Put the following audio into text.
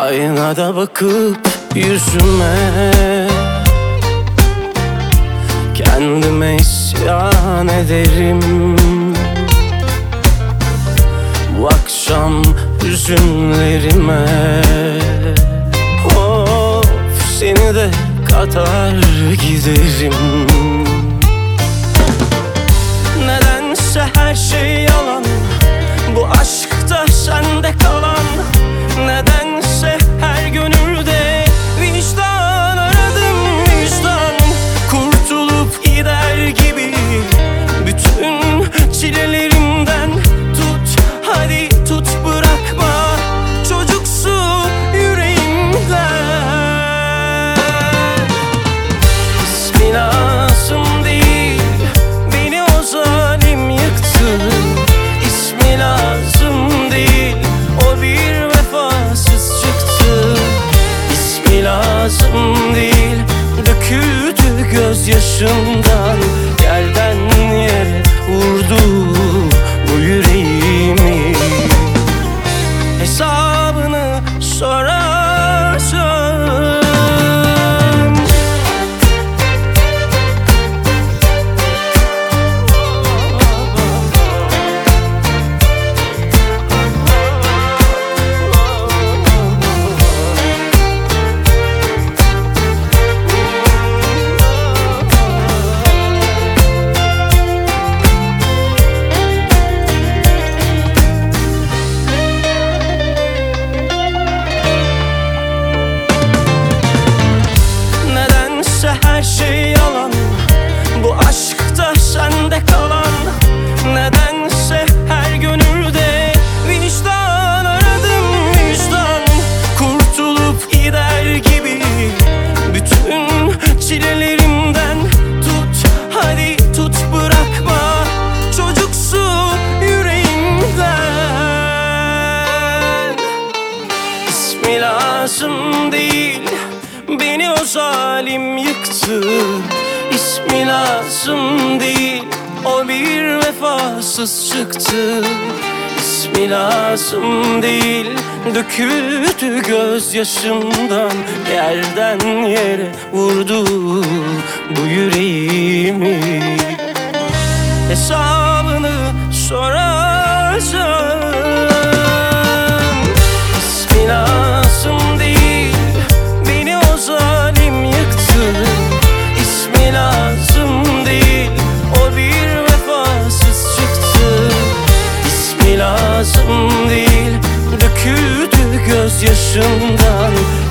Aynada bakıp yüzüme kendime isyan ederim. Bu akşam hüzünlerime of seni de katar giderim. Nedense her şey yalan, bu aşkta sende kalan. Nedense her gönülde vicdan aradım, vicdan. Kurtulup gider gibi bütün çilelerimden. Tut, hadi tut, bırakma çocuksu yüreğimden. İsmi lazım değil, beni o zalim yıktı. İsmi lazım değil, o bir vefasız çıktı. İsmi lazım değil, döküldü gözyaşımdan. Yerden yere vurdu bu yüreğimi. Hesabını sorarsan her şey yalan, bu aşkta sende kalan. Nedense her gönülde vicdan aradım, vicdan. Kurtulup gider gibi bütün çilelerimden. Tut, hadi tut, bırakma çocuksu yüreğimden. İsmi lazım değil, beni o zalim yıktı. İsmi lazım değil, o bir vefasız çıktı. İsmi lazım değil, döküldü gözyaşımdan. Yerden yere vurdu bu yüreğimi. Hesabını sorarsan İsmi lazım değil, beni o zalim yıktı. İsmi lazım değil, o bir vefasız çıktı. İsmi lazım değil, döküldü gözyaşımdan.